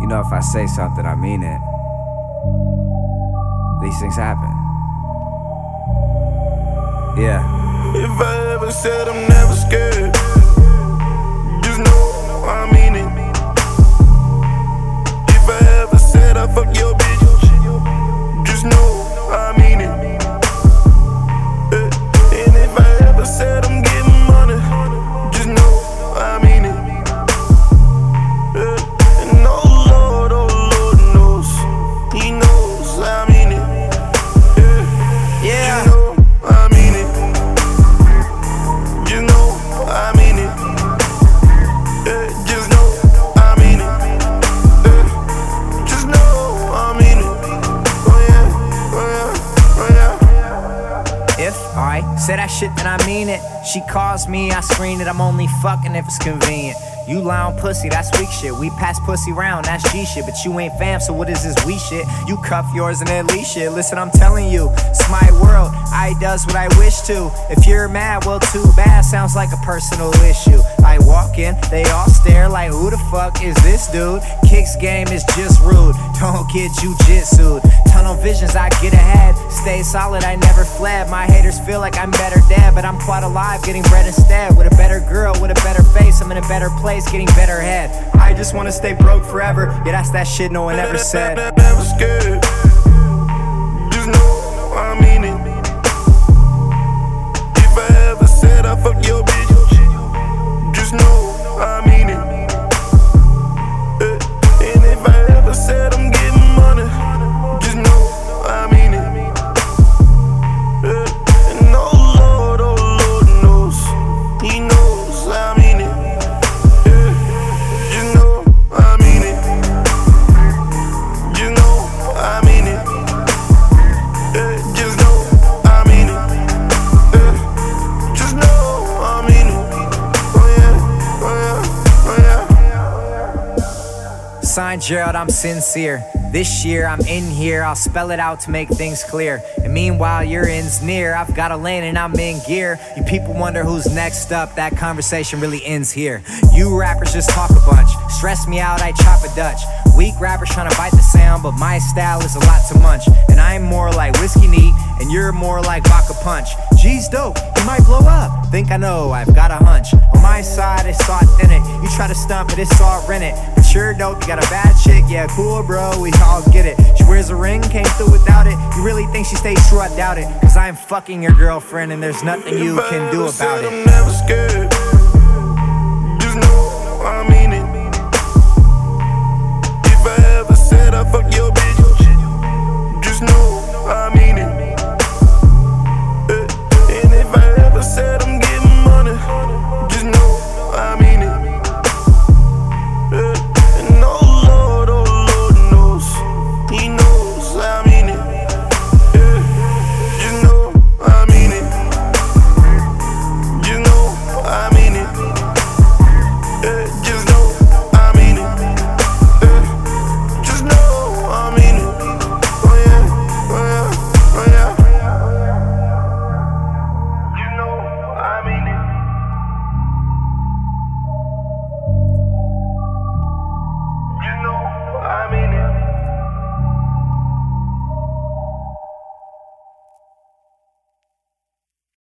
You know, if I say something, I mean it. These things happen. Yeah. If I ever said I'm never scared, just know I mean it. If I ever said I fuck your bitch, just know I mean it. And if I ever said I'm getting money, just know I mean it. And oh Lord knows, He knows I mean it. Yeah. You know I mean it. You know I mean it. Just know I mean it. Just know I mean it. Oh yeah, oh yeah, oh yeah. If I say that shit, then I mean it. She calls me, I screen it. I'm only fucking if it's convenient. You lie on pussy, that's weak shit. We pass pussy round, that's G shit. But you ain't fam, so what is this we shit? You cuff yours and then leash shit. Listen, I'm telling you, it's my world. I does what I wish to. If you're mad, well, too bad. Sounds like a personal issue. I walk in, they all stare like, who the fuck is this dude? Kicks game is just rude. Don't get jujitsu'd. Tunnel visions, I get ahead. Stay solid, I never fled. My haters feel like I'm better dead, but I'm quite alive, getting bread instead. With a better girl, with a better face, I'm in a better place, getting better head. I just wanna stay broke forever. Yeah, that's that shit no one ever said. Never scared. Just know I mean it. If I ever said I fuck your bitch, just know I mean it. And if I ever said I'm getting money, just know I mean it. And oh Lord knows, He knows I mean it. You know I mean it. You know I mean it. Just know I mean it. Just know I mean it. Oh yeah, oh yeah, oh yeah. Signed Gerald, I'm sincere. This year I'm in here, I'll spell it out to make things clear. And meanwhile your end's near, I've got a lane and I'm in gear. You people wonder who's next up, that conversation really ends here. You rappers just talk a bunch, stress me out, I chop a Dutch. Weak rappers trying to bite the sound, but my style is a lot to munch. And I'm more like Whiskey Neat, and you're more like Vodka Punch. G's dope, he might blow up, think I know, I've got a hunch. On my side, it's all authentic, you try to stump it, it's all rented. But you're dope, you got a bad chick, yeah cool bro, we all get it. She wears a ring, came through without it. You really think she stays true? I doubt it. Cause I'm fucking your girlfriend and there's nothing you can do about it. I'm never scared.